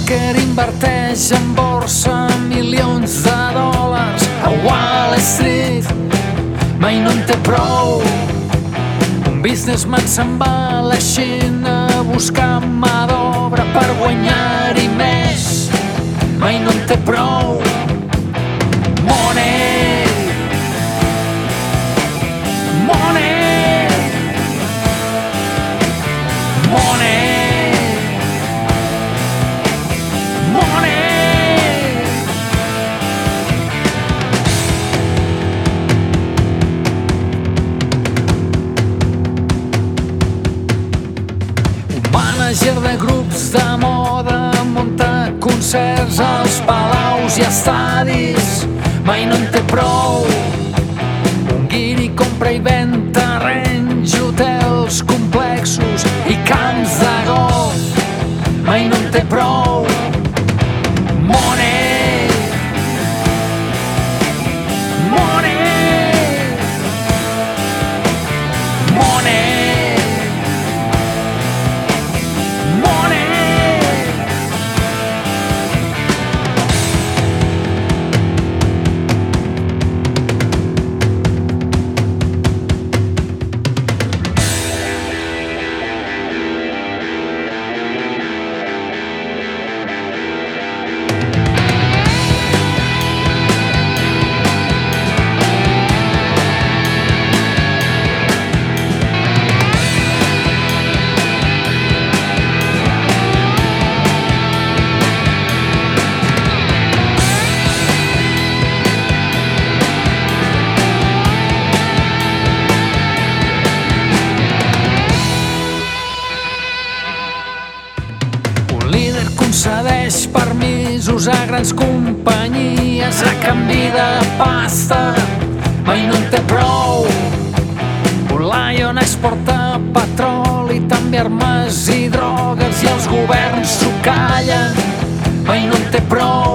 bròquer inverteix en borsa milions de dòlars a Wall Street, mai no en té prou. Un businessman se'n va a la Xina a buscar mà d'obra per guanyar-hi més, mai no en té prou. Money, money, money, money. Un mànager de grups de moda munta concerts als palaus i estadis, mai no en té prou. Un guiri compra i ven terrenys, hotels complexos i camps de golf, mai no en té prou. Money, money, money, money. Concedeix permisos a grans companyies a canvi de pasta, mai no en té prou. Un Lion exporta petroli, també armes i drogues, i els governs s'ho callen, mai no en té prou.